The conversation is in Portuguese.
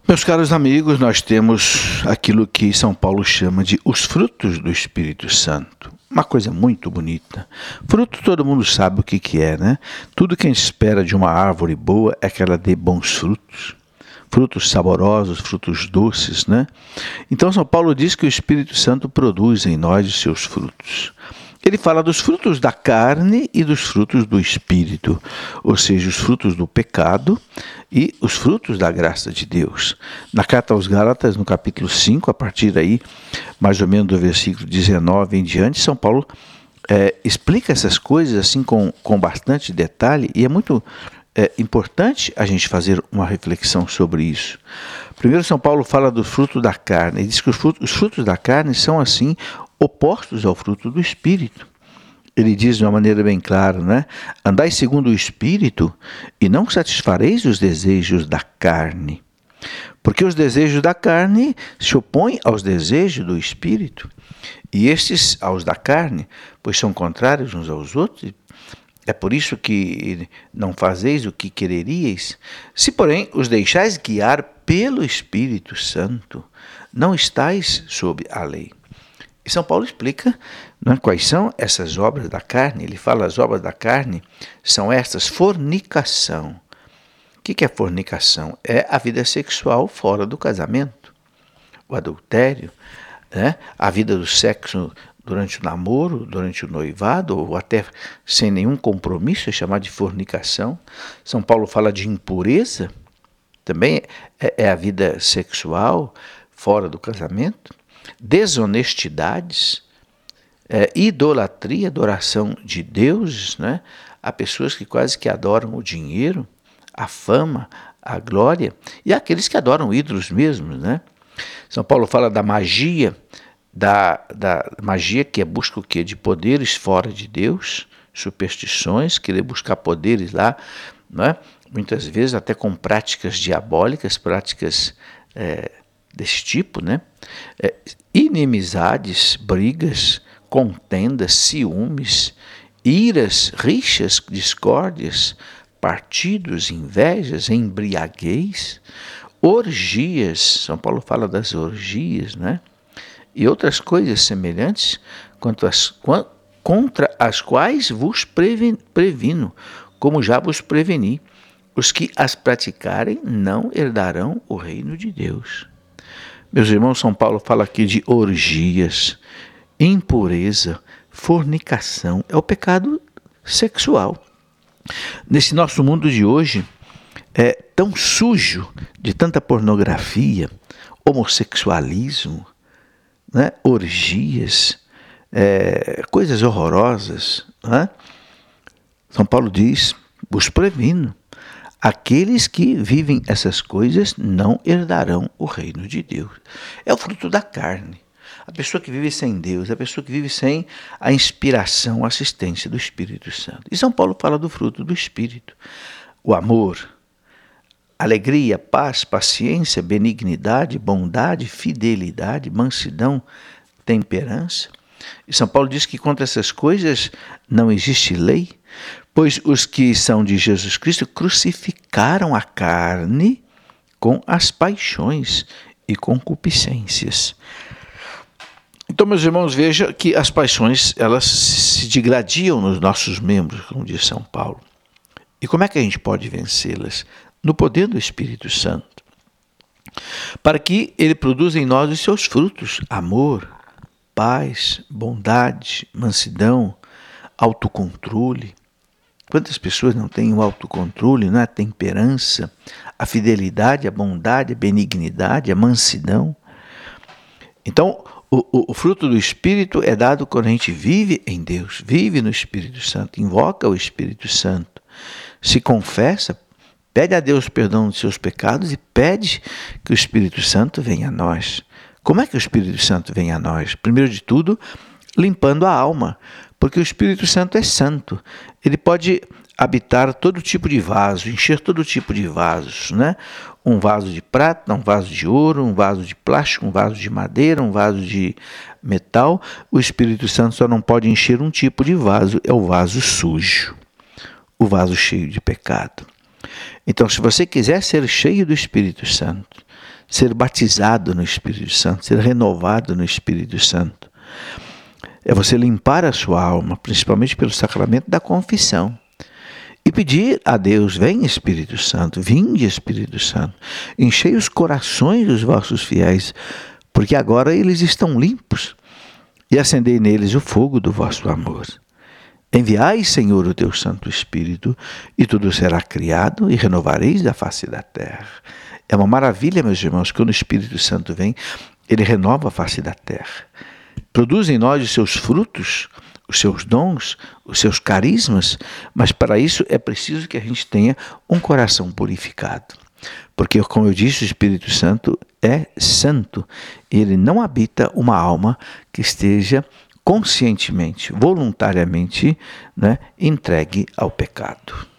Meus caros amigos, nós temos aquilo que São Paulo chama de os frutos do Espírito Santo. Uma coisa muito bonita. Fruto todo mundo sabe o que é, né? Tudo que a gente espera de uma árvore boa é que ela dê bons frutos. Frutos saborosos, frutos doces, né? Então São Paulo diz que o Espírito Santo produz em nós os seus frutos. Ele fala dos frutos da carne e dos frutos do Espírito, ou seja, os frutos do pecado e os frutos da graça de Deus. Na carta aos Gálatas, no capítulo 5, a partir daí, mais ou menos do versículo 19 em diante, São Paulo explica essas coisas assim com bastante detalhe, e é muito importante a gente fazer uma reflexão sobre isso. Primeiro, São Paulo fala do fruto da carne. Ele diz que os frutos da carne são assim opostos ao fruto do Espírito. Ele diz de uma maneira bem clara, né? Andai segundo o Espírito e não satisfareis os desejos da carne. Porque os desejos da carne se opõem aos desejos do Espírito. E estes, aos da carne, pois são contrários uns aos outros. É por isso que não fazeis o que quereríeis. Se, porém, os deixais guiar pelo Espírito Santo, não estáis sob a lei. E São Paulo explica, né, quais são essas obras da carne. Ele fala as obras da carne são estas: fornicação. O que é fornicação? É a vida sexual fora do casamento, o adultério, né, a vida do sexo durante o namoro, durante o noivado, ou até sem nenhum compromisso, é chamado de fornicação. São Paulo fala de impureza, também é a vida sexual fora do casamento. Desonestidades, idolatria, adoração de deuses, né? Há pessoas que quase que adoram o dinheiro, a fama, a glória, e há aqueles que adoram ídolos mesmos, né? São Paulo fala da magia, da magia que é busca o quê? De poderes fora de Deus, superstições, querer buscar poderes lá, né? Muitas vezes até com práticas diabólicas, práticas desse tipo, né? Inimizades, brigas, contendas, ciúmes, iras, rixas, discórdias, partidos, invejas, embriaguez, orgias. São Paulo fala das orgias, né? E outras coisas semelhantes, contra as quais vos previno, como já vos preveni. Os que as praticarem não herdarão o reino de Deus. Meus irmãos, São Paulo fala aqui de orgias, impureza, fornicação. É o pecado sexual. Nesse nosso mundo de hoje, é tão sujo de tanta pornografia, homossexualismo, né? Orgias, coisas horrorosas, né? São Paulo diz: vos previno, aqueles que vivem essas coisas não herdarão o reino de Deus. É o fruto da carne. A pessoa que vive sem Deus, a pessoa que vive sem a inspiração, a assistência do Espírito Santo. E São Paulo fala do fruto do Espírito: o amor, alegria, paz, paciência, benignidade, bondade, fidelidade, mansidão, temperança. E São Paulo diz que contra essas coisas não existe lei, pois os que são de Jesus Cristo crucificaram a carne com as paixões e concupiscências. Então, meus irmãos, veja que as paixões, elas se digladiam nos nossos membros, como diz São Paulo. E como é que a gente pode vencê-las? No poder do Espírito Santo, para que ele produza em nós os seus frutos: amor, paz, bondade, mansidão, autocontrole. Quantas pessoas não têm o autocontrole, né? A temperança, a fidelidade, a bondade, a benignidade, a mansidão. Então, o fruto do Espírito é dado quando a gente vive em Deus, vive no Espírito Santo, invoca o Espírito Santo, se confessa, pede a Deus perdão dos seus pecados e pede que o Espírito Santo venha a nós. Como é que o Espírito Santo vem a nós? Primeiro de tudo, limpando a alma, porque o Espírito Santo é santo. Ele pode habitar todo tipo de vaso, encher todo tipo de vasos, né? Um vaso de prata, um vaso de ouro, um vaso de plástico, um vaso de madeira, um vaso de metal. O Espírito Santo só não pode encher um tipo de vaso, é o vaso sujo, o vaso cheio de pecado. Então, se você quiser ser cheio do Espírito Santo, ser batizado no Espírito Santo, ser renovado no Espírito Santo. É você limpar a sua alma, principalmente pelo sacramento da confissão. E pedir a Deus: vem Espírito Santo, vinde Espírito Santo, enchei os corações dos vossos fiéis, porque agora eles estão limpos, e acendei neles o fogo do vosso amor. Enviai, Senhor, o teu Santo Espírito, e tudo será criado, e renovareis a face da terra. É uma maravilha, meus irmãos, quando o Espírito Santo vem, ele renova a face da terra. Produz em nós os seus frutos, os seus dons, os seus carismas, mas para isso é preciso que a gente tenha um coração purificado. Porque, como eu disse, o Espírito Santo é santo. Ele não habita uma alma que esteja conscientemente, voluntariamente, entregue ao pecado.